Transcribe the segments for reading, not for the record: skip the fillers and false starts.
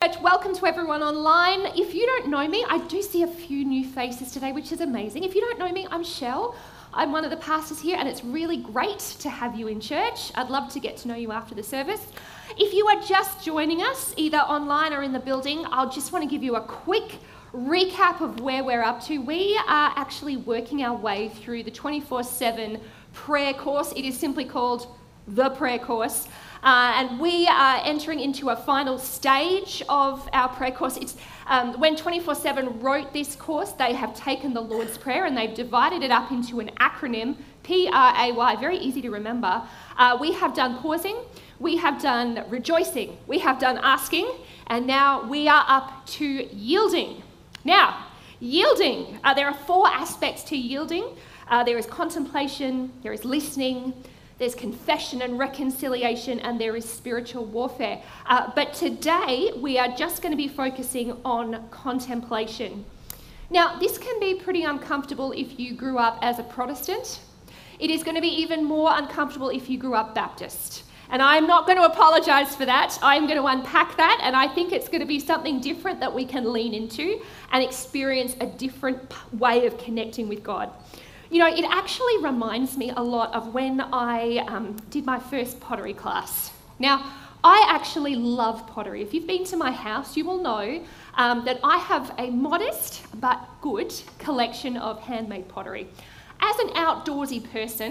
Church. Welcome to everyone online. If you don't know me, I do see a few new faces today, which is amazing. If you don't know me, I'm Shell. I'm one of the pastors here, and it's really great to have you in church. I'd love to get to know you after the service. If you are just joining us, either online or in the building, I'll just want to give you a quick recap of where we're up to. We are actually working our way through the 24/7 prayer course. It is simply called the prayer course. And we are entering into a final stage of our prayer course. It's when 24/7 wrote this course, they have taken the Lord's Prayer and they've divided it up into an acronym, PRAY, very easy to remember. We have done pausing, we have done rejoicing, we have done asking, and now we are up to yielding. Now, yielding, there are 4 aspects to yielding. There is contemplation, there is listening, there's confession and reconciliation, and there is spiritual warfare. But today, we are just going to be focusing on contemplation. Now, this can be pretty uncomfortable if you grew up as a Protestant. It is going to be even more uncomfortable if you grew up Baptist. And I'm not going to apologise for that. I'm going to unpack that, and I think it's going to be something different that we can lean into and experience a different way of connecting with God. You know, it actually reminds me a lot of when I did my first pottery class. Now, I actually love pottery. If you've been to my house, you will know that I have a modest but good collection of handmade pottery. As an outdoorsy person,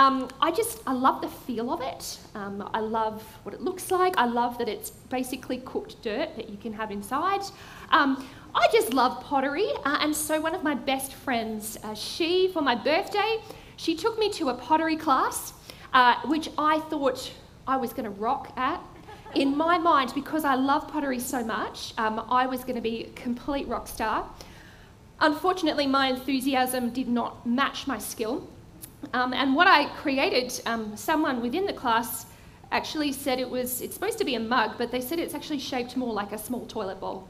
I love the feel of it. I love what it looks like. I love that it's basically cooked dirt that you can have inside. I just love pottery, and so one of my best friends, for my birthday, she took me to a pottery class, which I thought I was going to rock at. In my mind, because I love pottery so much, I was going to be a complete rock star. Unfortunately, my enthusiasm did not match my skill, and what I created, someone within the class actually said it's supposed to be a mug, but they said it's actually shaped more like a small toilet bowl.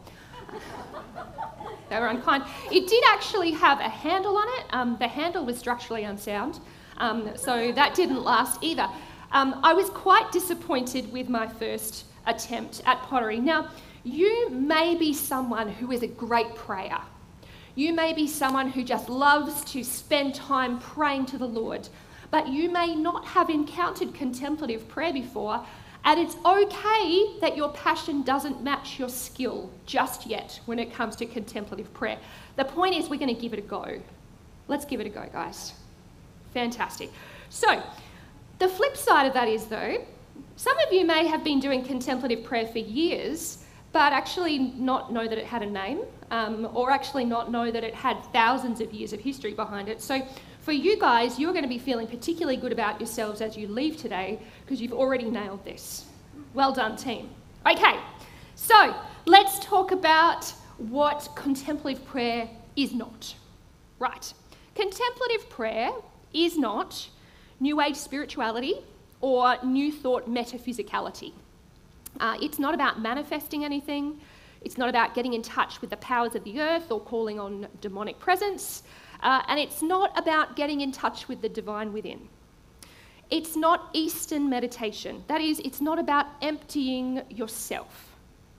They were unkind. It did actually have a handle on it. The handle was structurally unsound, so that didn't last either. I was quite disappointed with my first attempt at pottery. Now, you may be someone who is a great prayer. You may be someone who just loves to spend time praying to the Lord, but you may not have encountered contemplative prayer before. And it's okay that your passion doesn't match your skill just yet when it comes to contemplative prayer. The point is we're going to give it a go. Let's give it a go, guys. Fantastic. So, the flip side of that is, though, some of you may have been doing contemplative prayer for years, but actually not know that it had a name, or actually not know that it had thousands of years of history behind it. So, for you guys, you're going to be feeling particularly good about yourselves as you leave today because you've already nailed this. Well done, team. Okay, so let's talk about what contemplative prayer is not. Right. Contemplative prayer is not New Age spirituality or New Thought metaphysicality. It's not about manifesting anything. It's not about getting in touch with the powers of the earth or calling on demonic presence. And it's not about getting in touch with the divine within. It's not Eastern meditation. That is, it's not about emptying yourself.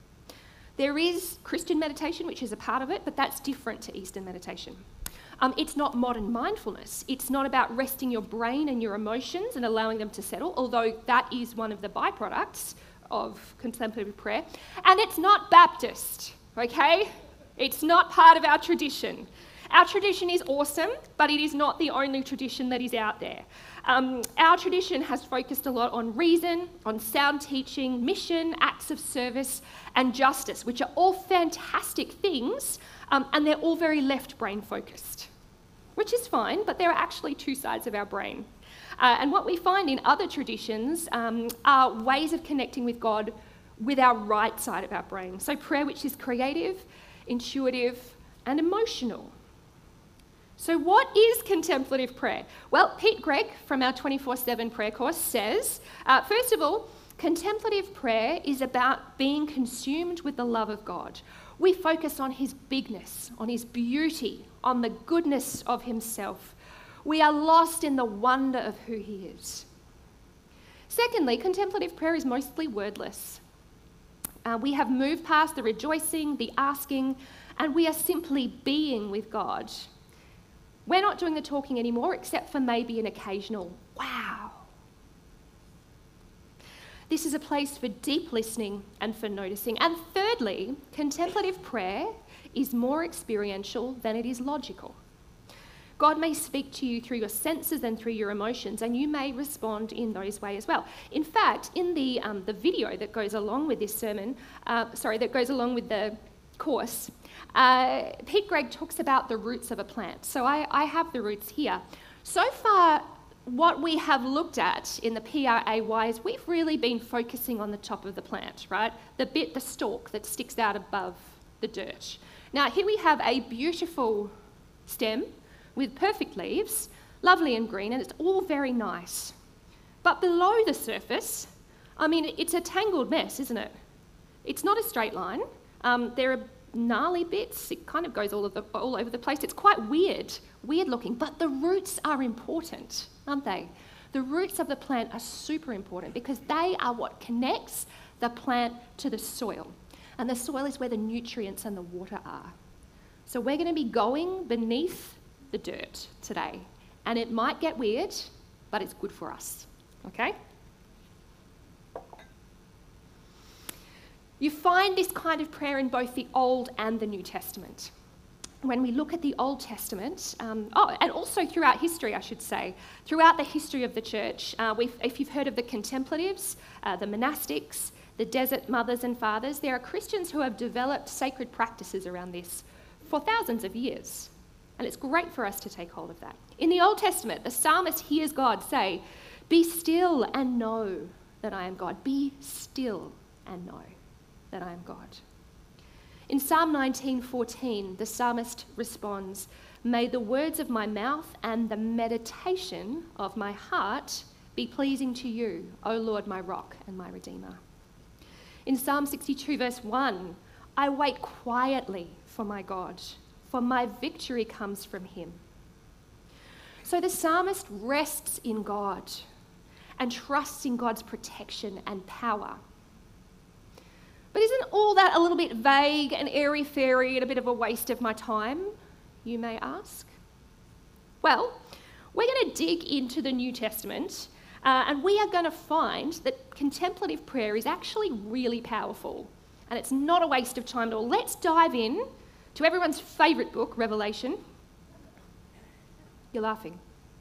There is Christian meditation, which is a part of it, but that's different to Eastern meditation. It's not modern mindfulness. It's not about resting your brain and your emotions and allowing them to settle, although that is one of the byproducts of contemplative prayer. And it's not Baptist, okay? It's not part of our tradition. Our tradition is awesome, but it is not the only tradition that is out there. Our tradition has focused a lot on reason, on sound teaching, mission, acts of service, and justice, which are all fantastic things, and they're all very left brain focused, which is fine, but there are actually 2 sides of our brain. And what we find in other traditions are ways of connecting with God with our right side of our brain. So prayer which is creative, intuitive, and emotional. So what is contemplative prayer? Well, Pete Greig from our 24/7 prayer course says, first of all, contemplative prayer is about being consumed with the love of God. We focus on his bigness, on his beauty, on the goodness of himself. We are lost in the wonder of who he is. Secondly, contemplative prayer is mostly wordless. We have moved past the rejoicing, the asking, and we are simply being with God. We're not doing the talking anymore, except for maybe an occasional wow. This is a place for deep listening and for noticing. And thirdly, contemplative prayer is more experiential than it is logical. God may speak to you through your senses and through your emotions, and you may respond in those ways as well. In fact, in the video that goes along with this sermon, that goes along with the course, Pete Greig talks about the roots of a plant. So I have the roots here. So far, what we have looked at in the PRAY is we've really been focusing on the top of the plant, right? The stalk that sticks out above the dirt. Now, here we have a beautiful stem with perfect leaves, lovely and green, and it's all very nice. But below the surface, it's a tangled mess, isn't it? It's not a straight line. There are gnarly bits. It kind of goes all over the place. It's quite weird looking, but the roots are important, aren't they? The roots of the plant are super important because they are what connects the plant to the soil. And the soil is where the nutrients and the water are. So we're going to be going beneath the dirt today. And it might get weird, but it's good for us. Okay? You find this kind of prayer in both the Old and the New Testament. When we look at the Old Testament, and also throughout history, I should say, throughout the history of the church, if you've heard of the contemplatives, the monastics, the desert mothers and fathers, there are Christians who have developed sacred practices around this for thousands of years. And it's great for us to take hold of that. In the Old Testament, the psalmist hears God say, "Be still and know that I am God." Be still and know that I am God. In Psalm 19:14, the psalmist responds, "May the words of my mouth and the meditation of my heart be pleasing to you, O Lord, my rock and my redeemer." In Psalm 62, verse 1, "I wait quietly for my God, for my victory comes from him." So the psalmist rests in God and trusts in God's protection and power. But isn't all that a little bit vague and airy-fairy and a bit of a waste of my time, you may ask? Well, we're going to dig into the New Testament and we are going to find that contemplative prayer is actually really powerful and it's not a waste of time at all. Let's dive in to everyone's favourite book, Revelation. You're laughing.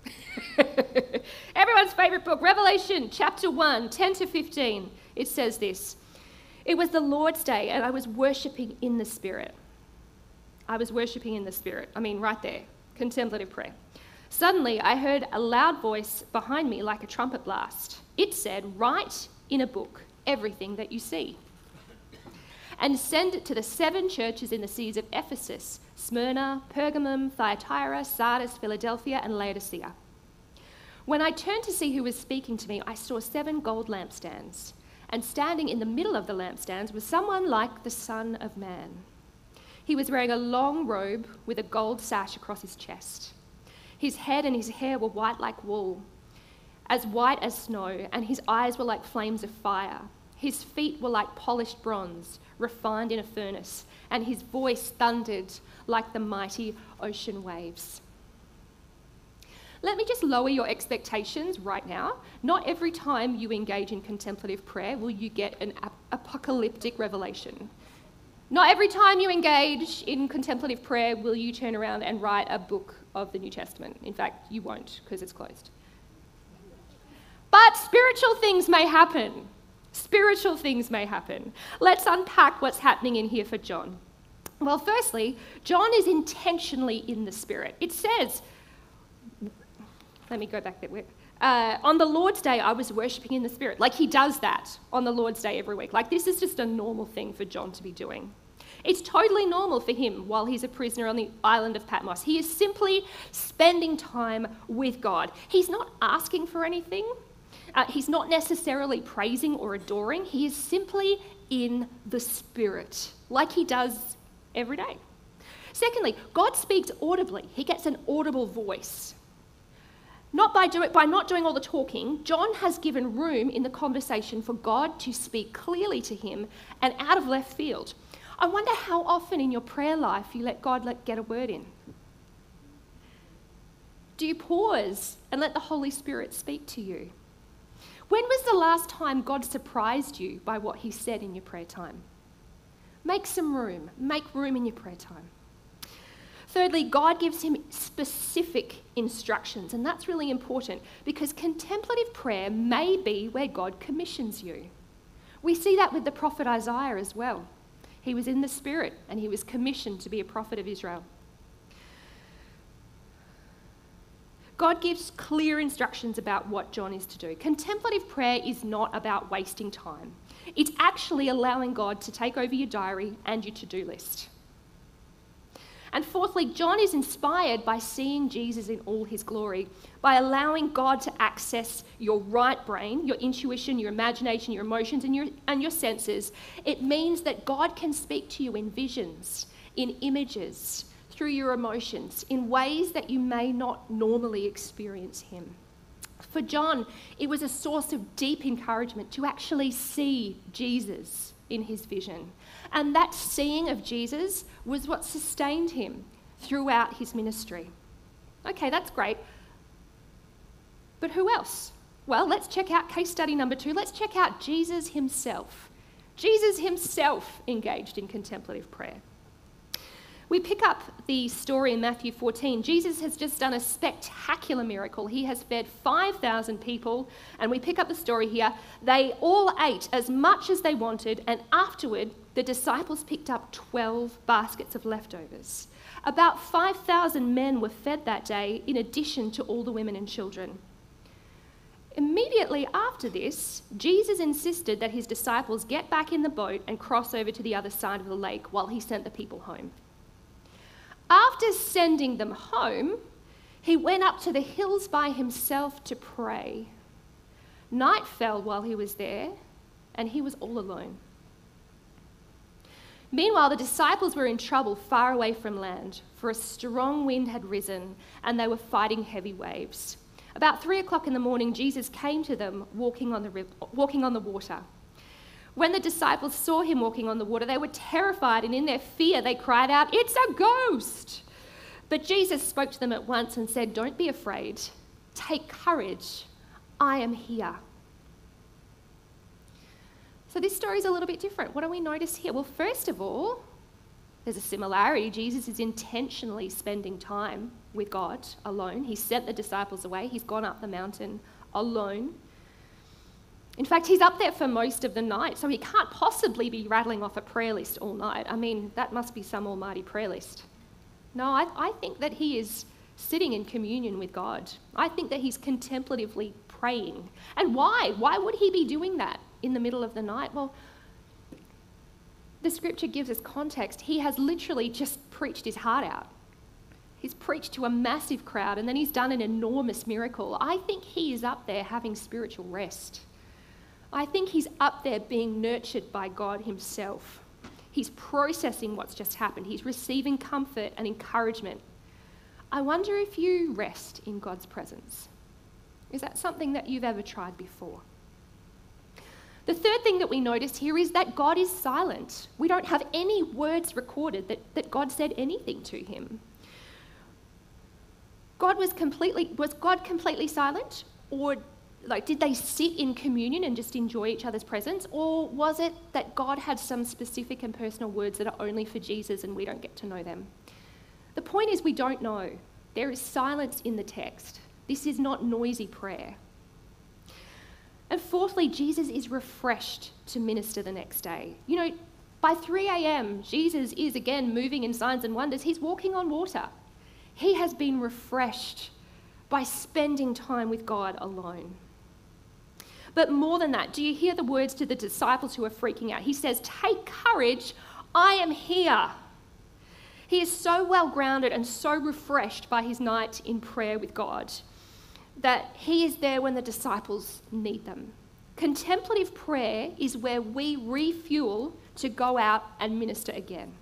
Everyone's favourite book, Revelation, chapter 1, 10 to 15. It says this: "It was the Lord's day and I was worshipping in the Spirit." I was worshipping in the Spirit. Right there, contemplative prayer. "Suddenly I heard a loud voice behind me like a trumpet blast. It said, 'Write in a book everything that you see, and send it to the 7 churches in the cities of Ephesus, Smyrna, Pergamum, Thyatira, Sardis, Philadelphia, and Laodicea.' When I turned to see who was speaking to me, I saw 7 gold lampstands, and standing in the middle of the lampstands was someone like the Son of Man. He was wearing a long robe with a gold sash across his chest. His head and his hair were white like wool, as white as snow, and his eyes were like flames of fire. His feet were like polished bronze, refined in a furnace, and his voice thundered like the mighty ocean waves." Let me just lower your expectations right now. Not every time you engage in contemplative prayer will you get an apocalyptic revelation. Not every time you engage in contemplative prayer will you turn around and write a book of the New Testament. In fact, you won't, because it's closed. But spiritual things may happen. Spiritual things may happen. Let's unpack what's happening in here for John. Well, firstly, John is intentionally in the Spirit. It says, let me go back there. On the Lord's Day, I was worshipping in the Spirit. Like, he does that on the Lord's Day every week. Like, this is just a normal thing for John to be doing. It's totally normal for him while he's a prisoner on the island of Patmos. He is simply spending time with God. He's not asking for anything. He's not necessarily praising or adoring. He is simply in the Spirit, like he does every day. Secondly, God speaks audibly. He gets an audible voice. By not doing all the talking, John has given room in the conversation for God to speak clearly to him and out of left field. I wonder how often in your prayer life you let God get a word in. Do you pause and let the Holy Spirit speak to you? When was the last time God surprised you by what he said in your prayer time? Make some room. Make room in your prayer time. Thirdly, God gives him specific instructions, and that's really important because contemplative prayer may be where God commissions you. We see that with the prophet Isaiah as well. He was in the Spirit and he was commissioned to be a prophet of Israel. God gives clear instructions about what John is to do. Contemplative prayer is not about wasting time. It's actually allowing God to take over your diary and your to-do list. And fourthly, John is inspired by seeing Jesus in all his glory, by allowing God to access your right brain, your intuition, your imagination, your emotions, and your senses. It means that God can speak to you in visions, in images, through your emotions, in ways that you may not normally experience him. For John, it was a source of deep encouragement to actually see Jesus in his vision. And that seeing of Jesus was what sustained him throughout his ministry. Okay, that's great. But who else? Well, let's check out case study number 2. Let's check out Jesus himself. Jesus himself engaged in contemplative prayer. We pick up the story in Matthew 14. Jesus has just done a spectacular miracle. He has fed 5,000 people, and we pick up the story here. They all ate as much as they wanted, and afterward, the disciples picked up 12 baskets of leftovers. About 5,000 men were fed that day, in addition to all the women and children. Immediately after this, Jesus insisted that his disciples get back in the boat and cross over to the other side of the lake while he sent the people home. After sending them home, he went up to the hills by himself to pray. Night fell while he was there, and he was all alone. Meanwhile, the disciples were in trouble far away from land, for a strong wind had risen, and they were fighting heavy waves. About 3 o'clock in the morning, Jesus came to them walking on the water. When the disciples saw him walking on the water, they were terrified, and in their fear they cried out, "It's a ghost!" But Jesus spoke to them at once and said, "Don't be afraid. Take courage. I am here." So this story is a little bit different. What do we notice here? Well, first of all, there's a similarity. Jesus is intentionally spending time with God alone. He sent the disciples away. He's gone up the mountain alone. In fact, he's up there for most of the night, so he can't possibly be rattling off a prayer list all night. I mean, that must be some almighty prayer list. No, I think that he is sitting in communion with God. I think that he's contemplatively praying. And why? Why would he be doing that in the middle of the night? Well, the scripture gives us context. He has literally just preached his heart out. He's preached to a massive crowd, and then he's done an enormous miracle. I think he is up there having spiritual rest. I think he's up there being nurtured by God himself. He's processing what's just happened. He's receiving comfort and encouragement. I wonder if you rest in God's presence. Is that something that you've ever tried before? The third thing that we notice here is that God is silent. We don't have any words recorded that God said anything to him. Was God completely silent? Or did they sit in communion and just enjoy each other's presence? Or was it that God had some specific and personal words that are only for Jesus and we don't get to know them? The point is we don't know. There is silence in the text. This is not noisy prayer. And fourthly, Jesus is refreshed to minister the next day. By 3 a.m., Jesus is again moving in signs and wonders. He's walking on water. He has been refreshed by spending time with God alone. But more than that, do you hear the words to the disciples who are freaking out? He says, "Take courage, I am here." He is so well grounded and so refreshed by his night in prayer with God that he is there when the disciples need them. Contemplative prayer is where we refuel to go out and minister again.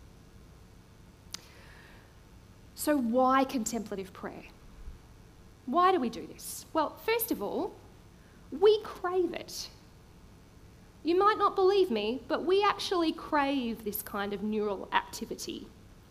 So why contemplative prayer? Why do we do this? Well, first of all, we crave it. You might not believe me, but we actually crave this kind of neural activity.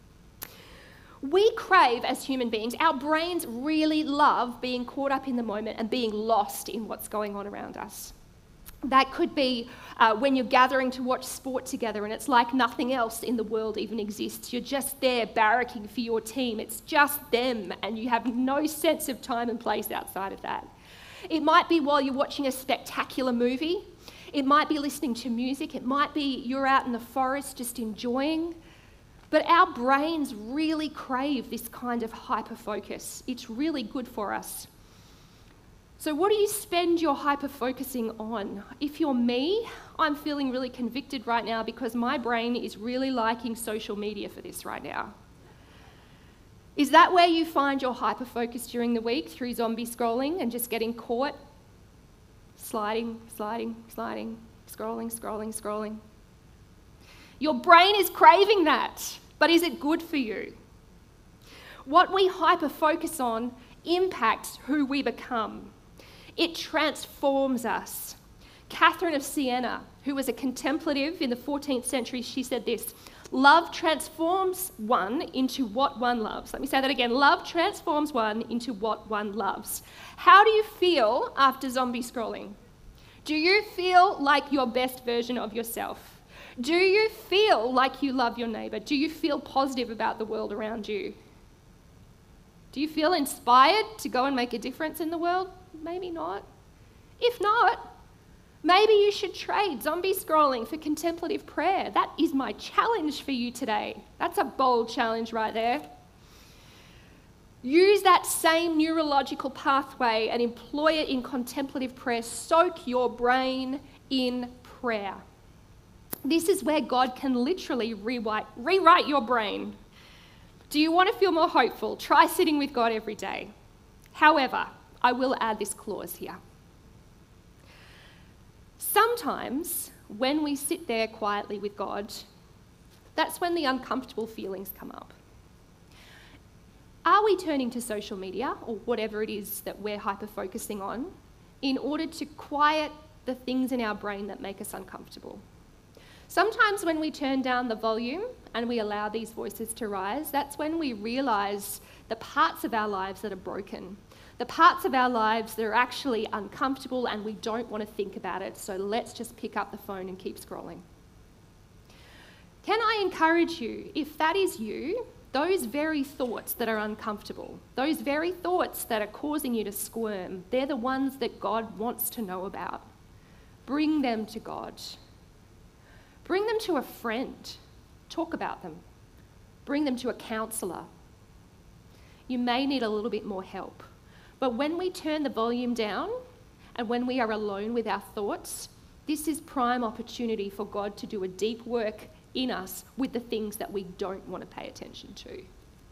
We crave, as human beings, our brains really love being caught up in the moment and being lost in what's going on around us. That could be when you're gathering to watch sport together and it's like nothing else in the world even exists. You're just there barracking for your team. It's just them and you have no sense of time and place outside of that. It might be while you're watching a spectacular movie. It might be listening to music. It might be you're out in the forest just enjoying. But our brains really crave this kind of hyper-focus. It's really good for us. So what do you spend your hyper-focusing on? If you're me, I'm feeling really convicted right now because my brain is really liking social media for this right now. Is that where you find your hyper-focus during the week, through zombie scrolling and just getting caught? Sliding, sliding, sliding, scrolling, scrolling, scrolling. Your brain is craving that, but is it good for you? What we hyper-focus on impacts who we become. It transforms us. Catherine of Siena, who was a contemplative in the 14th century, she said this: love transforms one into what one loves. Let me say that again. Love transforms one into what one loves. How do you feel after zombie scrolling? Do you feel like your best version of yourself? Do you feel like you love your neighbour? Do you feel positive about the world around you? Do you feel inspired to go and make a difference in the world? Maybe not. If not, maybe you should trade zombie scrolling for contemplative prayer. That is my challenge for you today. That's a bold challenge right there. Use that same neurological pathway and employ it in contemplative prayer. Soak your brain in prayer. This is where God can literally rewrite your brain. Do you want to feel more hopeful? Try sitting with God every day. However, I will add this clause here. Sometimes when we sit there quietly with God, that's when the uncomfortable feelings come up. Are we turning to social media or whatever it is that we're hyper-focusing on in order to quiet the things in our brain that make us uncomfortable? Sometimes when we turn down the volume and we allow these voices to rise, that's when we realise the parts of our lives that are broken, the parts of our lives that are actually uncomfortable and we don't want to think about it, so let's just pick up the phone and keep scrolling. Can I encourage you, if that is you, those very thoughts that are uncomfortable, those very thoughts that are causing you to squirm, they're the ones that God wants to know about. Bring them to God. Bring them to a friend. Talk about them. Bring them to a counsellor. You may need a little bit more help. But when we turn the volume down and when we are alone with our thoughts, this is prime opportunity for God to do a deep work in us with the things that we don't want to pay attention to.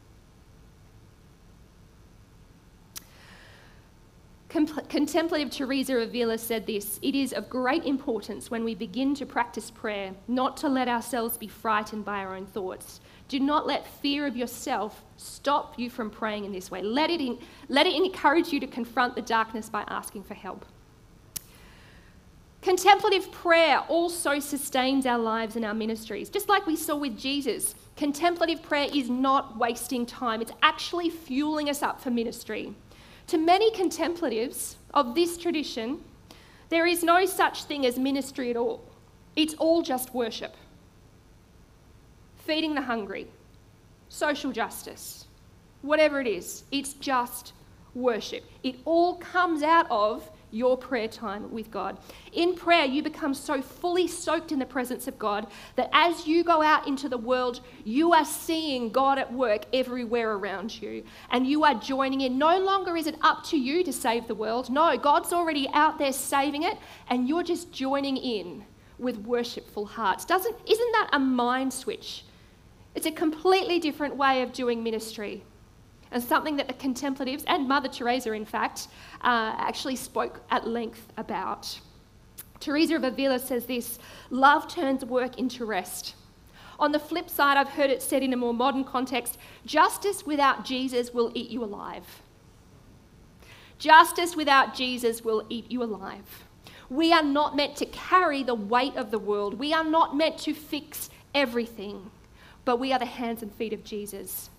Contemplative Teresa of Avila said this: it is of great importance when we begin to practice prayer not to let ourselves be frightened by our own thoughts. Do not let fear of yourself stop you from praying in this way. Let it encourage you to confront the darkness by asking for help. Contemplative prayer also sustains our lives and our ministries. Just like we saw with Jesus, contemplative prayer is not wasting time. It's actually fueling us up for ministry. To many contemplatives of this tradition, there is no such thing as ministry at all. It's all just worship. Feeding the hungry, social justice, whatever it is, it's just worship. It all comes out of your prayer time with God. In prayer, you become so fully soaked in the presence of God that as you go out into the world, you are seeing God at work everywhere around you, and you are joining in. No longer is it up to you to save the world. No, God's already out there saving it, and you're just joining in with worshipful hearts. Isn't that a mind switch? It's a completely different way of doing ministry, and something that the contemplatives, and Mother Teresa in fact, actually spoke at length about. Teresa of Avila says this: love turns work into rest. On the flip side, I've heard it said in a more modern context, justice without Jesus will eat you alive. Justice without Jesus will eat you alive. We are not meant to carry the weight of the world. We are not meant to fix everything, but we are the hands and feet of Jesus.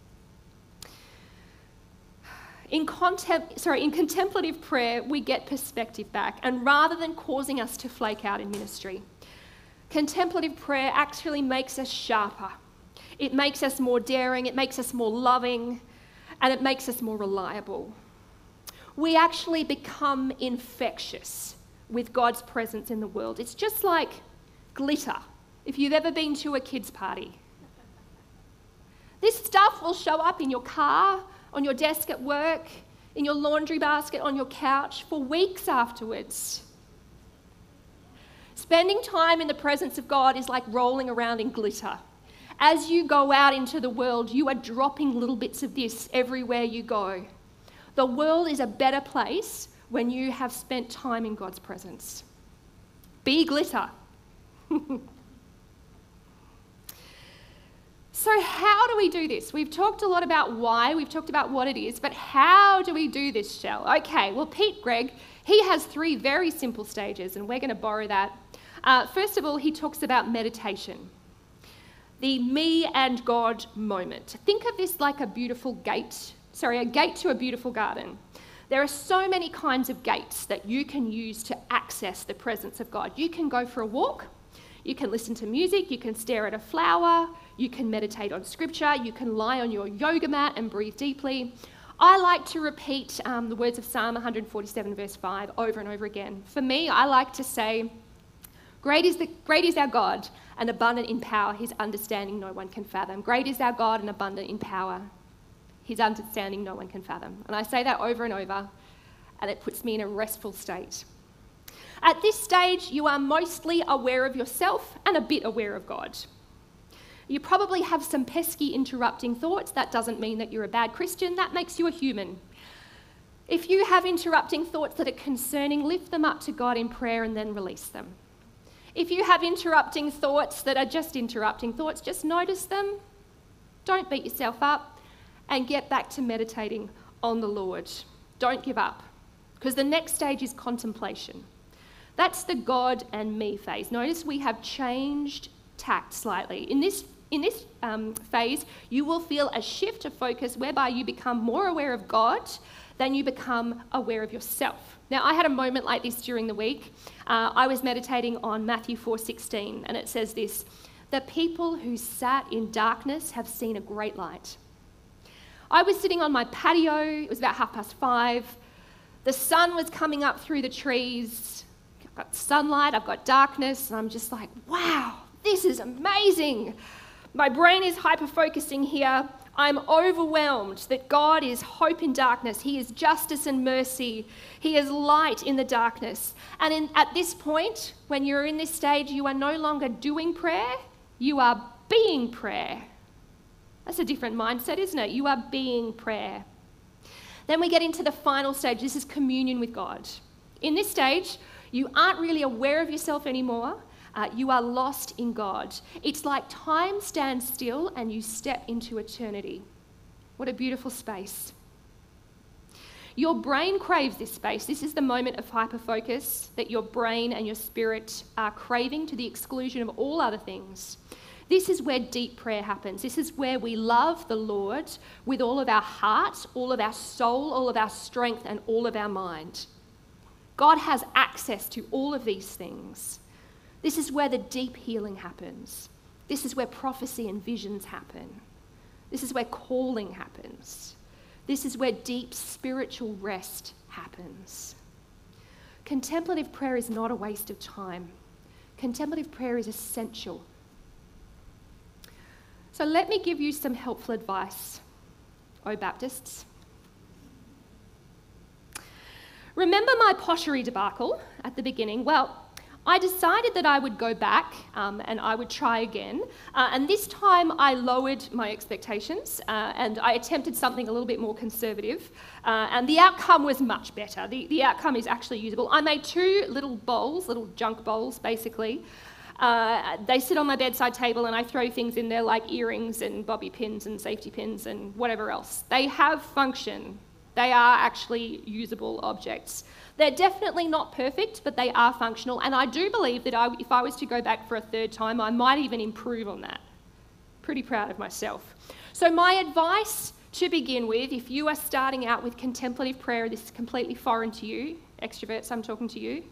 In contemplative prayer, we get perspective back, and rather than causing us to flake out in ministry, contemplative prayer actually makes us sharper. It makes us more daring, it makes us more loving, and it makes us more reliable. We actually become infectious with God's presence in the world. It's just like glitter, if you've ever been to a kids' party. This stuff will show up in your car, on your desk at work, in your laundry basket, on your couch for weeks afterwards. Spending time in the presence of God is like rolling around in glitter. As you go out into the world, you are dropping little bits of this everywhere you go. The world is a better place when you have spent time in God's presence. Be glitter. So how do we do this? We've talked a lot about why, we've talked about what it is, but how do we do this, Shell? Okay, well, Pete Greig, he has 3 very simple stages, and we're going to borrow that. First of all, he talks about meditation, the me and God moment. Think of this like a gate to a beautiful garden. There are so many kinds of gates that you can use to access the presence of God. You can go for a walk, you can listen to music, you can stare at a flower, you can meditate on scripture, you can lie on your yoga mat and breathe deeply. I like to repeat the words of Psalm 147 verse 5 over and over again. For me, I like to say, great is our God, and abundant in power, his understanding no one can fathom. Great is our God, and abundant in power, his understanding no one can fathom. And I say that over and over, and it puts me in a restful state. At this stage, you are mostly aware of yourself and a bit aware of God. You probably have some pesky interrupting thoughts. That doesn't mean that you're a bad Christian. That makes you a human. If you have interrupting thoughts that are concerning, lift them up to God in prayer and then release them. If you have interrupting thoughts that are just interrupting thoughts, just notice them. Don't beat yourself up and get back to meditating on the Lord. Don't give up, because the next stage is contemplation. That's the God and me phase. Notice we have changed tact slightly. In this phase, you will feel a shift of focus whereby you become more aware of God than you become aware of yourself. Now, I had a moment like this during the week. I was meditating on Matthew 4:16, and it says this: "The people who sat in darkness have seen a great light." I was sitting on my patio. It was about 5:30. The sun was coming up through the trees. I've got sunlight, I've got darkness, and I'm just like, wow, this is amazing. My brain is hyper-focusing here. I'm overwhelmed that God is hope in darkness. He is justice and mercy. He is light in the darkness. And at this point, when you're in this stage, you are no longer doing prayer, you are being prayer. That's a different mindset, isn't it? You are being prayer. Then we get into the final stage. This is communion with God. In this stage, you aren't really aware of yourself anymore. You are lost in God. It's like time stands still and you step into eternity. What a beautiful space. Your brain craves this space. This is the moment of hyperfocus that your brain and your spirit are craving to the exclusion of all other things. This is where deep prayer happens. This is where we love the Lord with all of our heart, all of our soul, all of our strength, and all of our mind. God has access to all of these things. This is where the deep healing happens. This is where prophecy and visions happen. This is where calling happens. This is where deep spiritual rest happens. Contemplative prayer is not a waste of time. Contemplative prayer is essential. So let me give you some helpful advice, O Baptists. Remember my pottery debacle at the beginning? Well, I decided that I would go back and I would try again. And this time I lowered my expectations and I attempted something a little bit more conservative. And the outcome was much better. The outcome is actually usable. I made 2 little bowls, little junk bowls basically. They sit on my bedside table and I throw things in there like earrings and bobby pins and safety pins and whatever else. They have function. They are actually usable objects. They're definitely not perfect, but they are functional. And I do believe that if I was to go back for a third time, I might even improve on that. Pretty proud of myself. So my advice to begin with, if you are starting out with contemplative prayer, this is completely foreign to you, extroverts, I'm talking to you.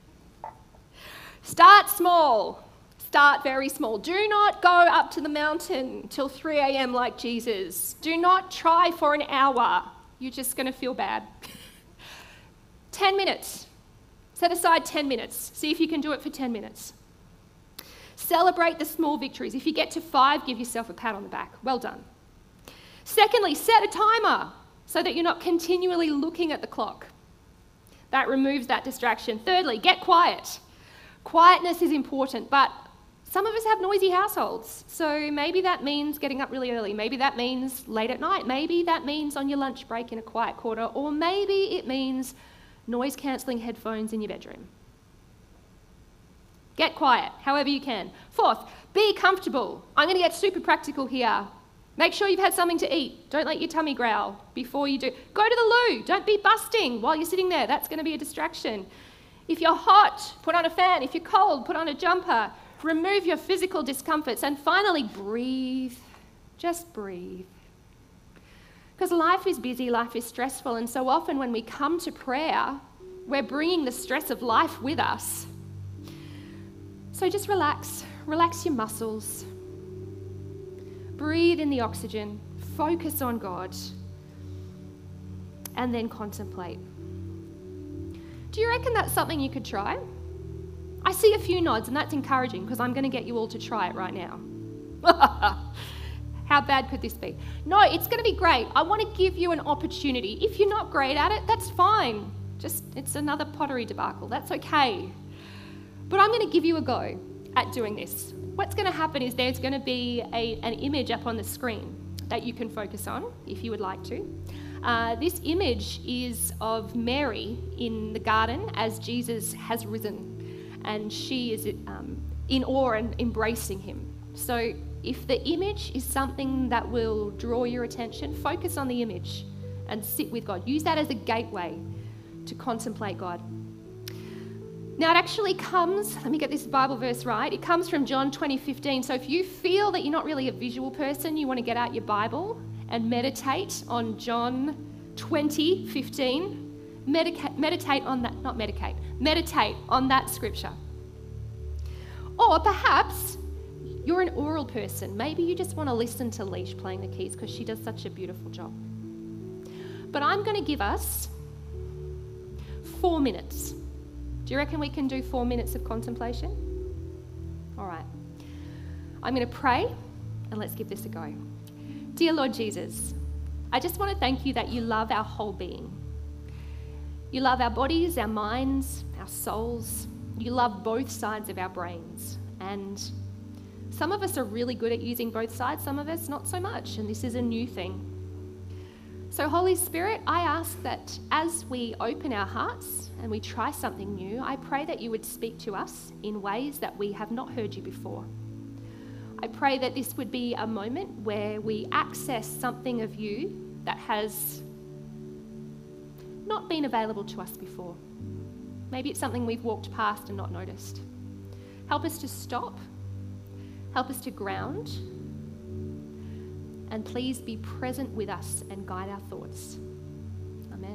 Start small. Start very small. Do not go up to the mountain till 3 a.m. like Jesus. Do not try for an hour. You're just going to feel bad. 10 minutes. Set aside 10 minutes. See if you can do it for 10 minutes. Celebrate the small victories. If you get to 5, give yourself a pat on the back. Well done. Secondly, set a timer so that you're not continually looking at the clock. That removes that distraction. Thirdly, get quiet. Quietness is important, but some of us have noisy households, so maybe that means getting up really early. Maybe that means late at night. Maybe that means on your lunch break in a quiet corner, or maybe it means noise-cancelling headphones in your bedroom. Get quiet, however you can. Fourth, be comfortable. I'm going to get super practical here. Make sure you've had something to eat. Don't let your tummy growl before you do. Go to the loo. Don't be busting while you're sitting there. That's going to be a distraction. If you're hot, put on a fan. If you're cold, put on a jumper. Remove your physical discomforts. And finally, breathe. Just breathe. Because life is busy, life is stressful, and so often when we come to prayer, we're bringing the stress of life with us. So just relax. Relax your muscles. Breathe in the oxygen. Focus on God. And then contemplate. Do you reckon that's something you could try? I see a few nods, and that's encouraging because I'm going to get you all to try it right now. How bad could this be? No, it's going to be great. I want to give you an opportunity. If you're not great at it, that's fine. It's another pottery debacle. That's okay. But I'm going to give you a go at doing this. What's going to happen is there's going to be an image up on the screen that you can focus on if you would like to. This image is of Mary in the garden as Jesus has risen, and she is in awe and embracing him. So if the image is something that will draw your attention, focus on the image and sit with God. Use that as a gateway to contemplate God. Now it actually comes, let me get this Bible verse right, it comes from John 20:15. So if you feel that you're not really a visual person, you want to get out your Bible and meditate on John 20:15. Meditate on that scripture. Or perhaps you're an oral person. Maybe you just want to listen to Leash playing the keys because she does such a beautiful job. But I'm going to give us 4 minutes. Do you reckon we can do 4 minutes of contemplation? All right. I'm going to pray and let's give this a go. Dear Lord Jesus, I just want to thank you that you love our whole being. You love our bodies, our minds, our souls. You love both sides of our brains. And some of us are really good at using both sides, some of us not so much, and this is a new thing. So Holy Spirit, I ask that as we open our hearts and we try something new, I pray that you would speak to us in ways that we have not heard you before. I pray that this would be a moment where we access something of you that has not been available to us before. Maybe it's something we've walked past and not noticed. Help us to stop. Help us to ground. And please be present with us and guide our thoughts. Amen.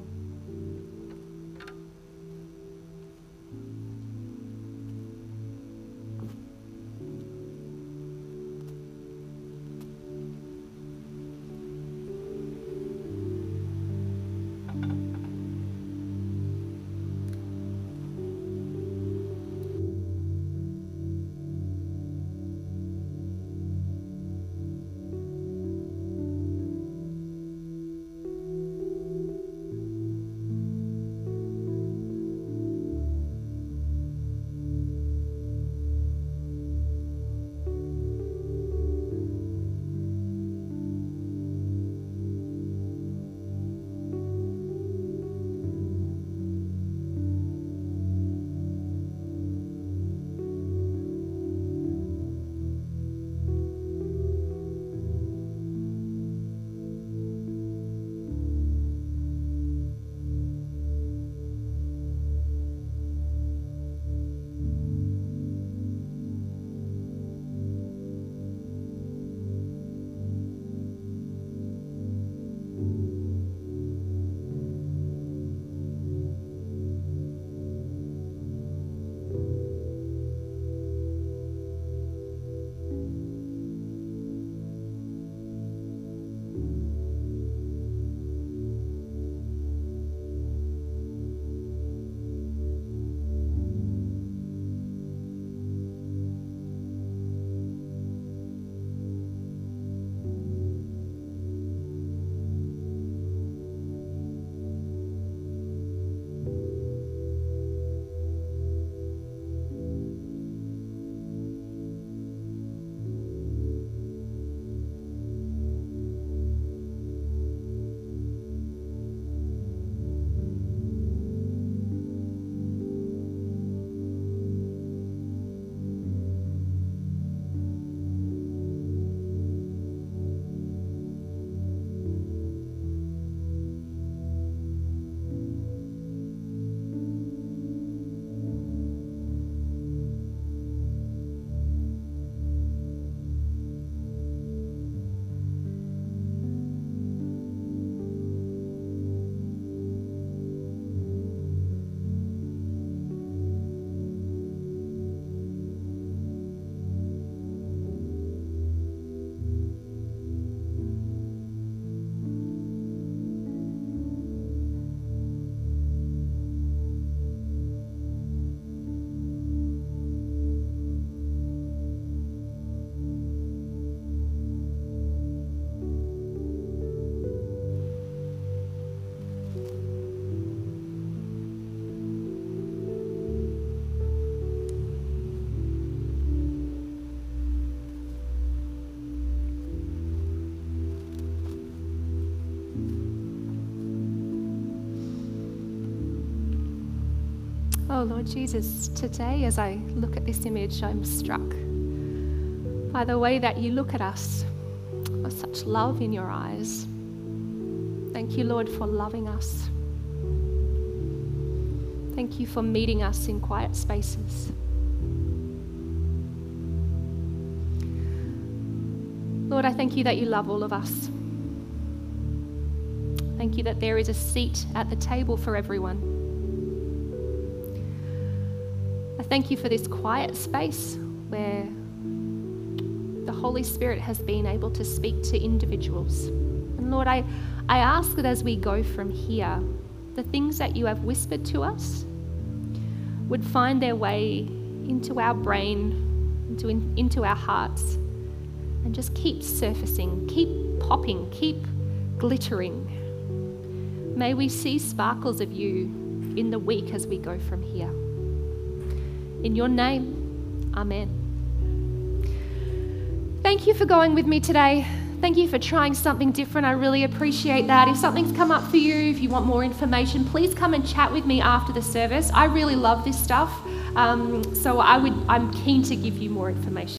Oh, Lord Jesus, today as I look at this image, I'm struck by the way that you look at us with such love in your eyes. Thank you, Lord, for loving us. Thank you for meeting us in quiet spaces. Lord, I thank you that you love all of us. Thank you that there is a seat at the table for everyone. I thank you for this quiet space where the Holy Spirit has been able to speak to individuals. And Lord, I ask that as we go from here, the things that you have whispered to us would find their way into our brain, into our hearts, and just keep surfacing, keep popping, keep glittering. May we see sparkles of you in the week as we go from here. In your name, amen. Thank you for going with me today. Thank you for trying something different. I really appreciate that. If something's come up for you, if you want more information, please come and chat with me after the service. I really love this stuff. So I'm keen to give you more information.